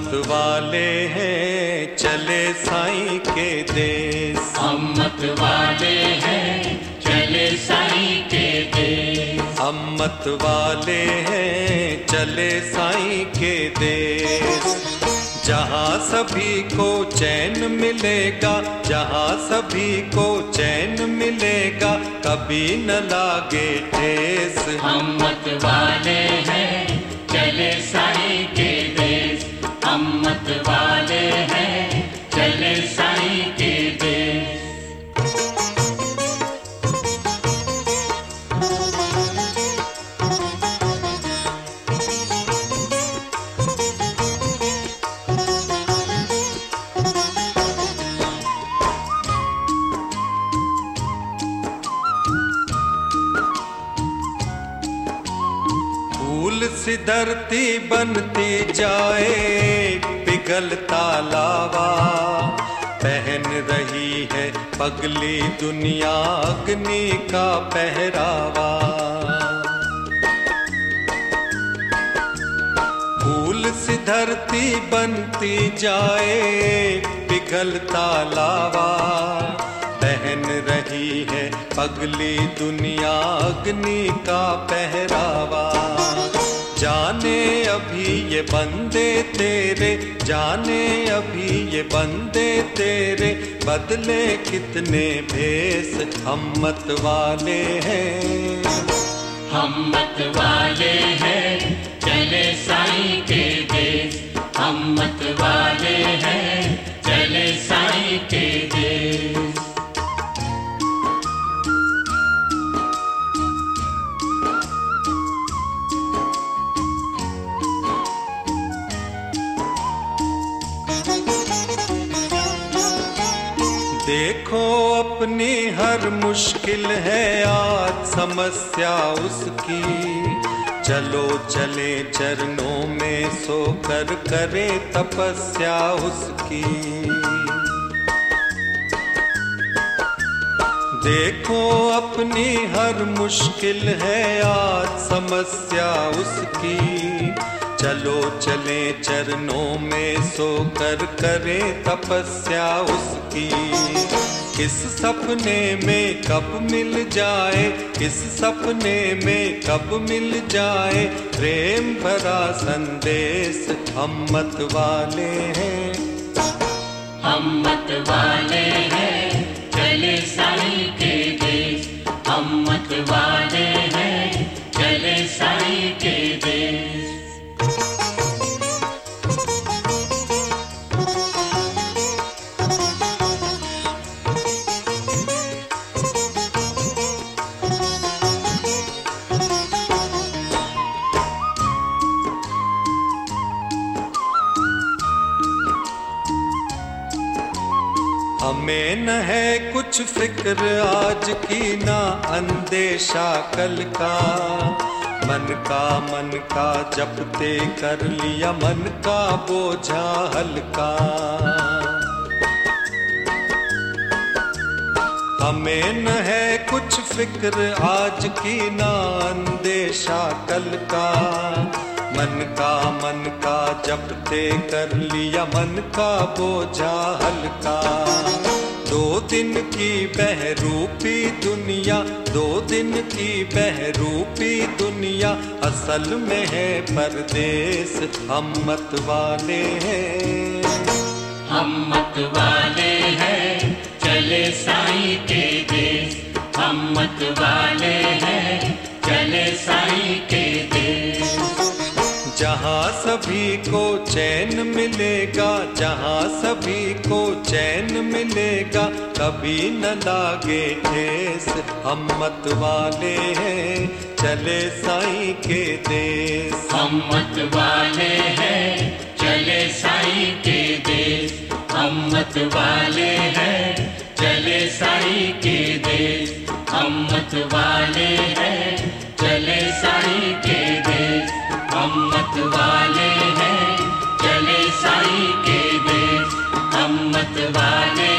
अम्मत वाले हैं चले साईं के देश। अम्मत वाले हैं चले साईं के देश। अम्मत वाले हैं चले साईं के देश। जहाँ सभी को चैन मिलेगा, जहाँ सभी को चैन मिलेगा, कभी न लागे ठेस। अम्मत वाले हैं चले साईं के देश। अम्मत वाले हैं चले साईं के देश। फूल सी धरती बनती जाए पिघलता लावा, पहन रही है पगली दुनिया अग्नि का पहरावा। फूल सी धरती बनती जाए पिघलता लावा, पहन रही है पगली दुनिया अग्नि का पहरावा। जाने अभी ये बंदे तेरे, जाने अभी ये बंदे तेरे, बदले कितने भेष। अम्मत वाले हैं, अम्मत वाले हैं चले साईं के देश। अम्मत वाले हैं चले साईं के देश। देखो अपनी हर मुश्किल है आज समस्या उसकी, चलो चले चरणों में सोकर करे तपस्या उसकी। देखो अपनी हर मुश्किल है आज समस्या उसकी, चलो चले चरणों में सोकर करे तपस्या उसकी। किस सपने में कब मिल जाए, किस सपने में कब मिल जाए, प्रेम भरा संदेश। अम्मत वाले हैं, अम्मत वाले हैं चले साईं के देश। अम्मत वाले हैं चले साईं के देश। हमें न है कुछ फिक्र आज की ना अंदेशा कल का, मन का जपते कर लिया मन का बोझा हल्का। हमें न है कुछ फिक्र आज की ना अंदेशा कल का, मन का जपते कर लिया मन का बोझा हल्का। दो दिन की बहरूपी दुनिया, दो दिन की बहरूपी दुनिया, असल में है परदेश। अम्मत वाले हैं, अम्मत वाले हैं चले साईं के देश। अम्मत वाले हैं चले साईं के देश। जहाँ सभी को चैन मिलेगा, जहाँ सभी को चैन मिलेगा, कभी न लागे ठेस। अम्मत वाले हैं चले साईं के देश। अम्मत वाले हैं चले साईं के देश। अम्मत वाले हैं चले साईं के देश। अम्मत वाले हैं चले साईं के देश। अम्मत वाले हैं चले साईं के देश। अम्मत वाले